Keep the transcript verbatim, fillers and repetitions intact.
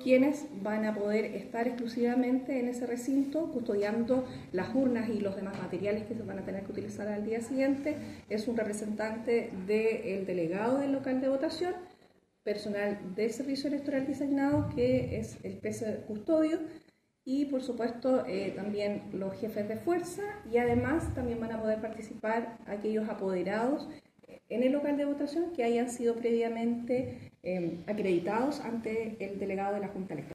quienes van a poder estar exclusivamente en ese recinto custodiando las urnas y los demás materiales que se van a tener que utilizar al día siguiente. Es un representante del delegado del local de votación, personal del servicio electoral designado, que es el P C custodio, y por supuesto eh, también los jefes de fuerza, y además también van a poder participar aquellos apoderados en el local de votación que hayan sido previamente eh, acreditados ante el delegado de la Junta Electoral.